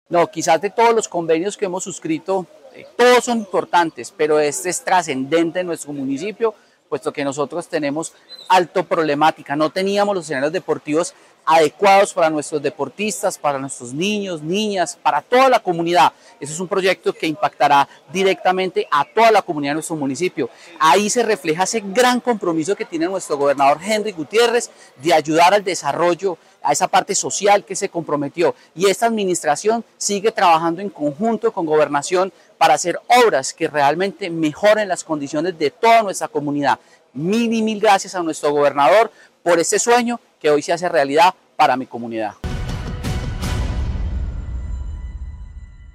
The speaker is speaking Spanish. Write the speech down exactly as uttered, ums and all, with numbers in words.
No, quizás de todos los convenios que hemos suscrito, eh, todos son importantes, pero este es trascendente en nuestro municipio, puesto que nosotros tenemos alto problemática. No teníamos los escenarios deportivos adecuados para nuestros deportistas, para nuestros niños, niñas, para toda la comunidad. Ese es un proyecto que impactará directamente a toda la comunidad de nuestro municipio. Ahí se refleja ese gran compromiso que tiene nuestro gobernador Henry Gutiérrez de ayudar al desarrollo, a esa parte social que se comprometió. Y esta administración sigue trabajando en conjunto con Gobernación para hacer obras que realmente mejoren las condiciones de toda nuestra comunidad. Mil y mil gracias a nuestro gobernador por este sueño que hoy se hace realidad para mi comunidad.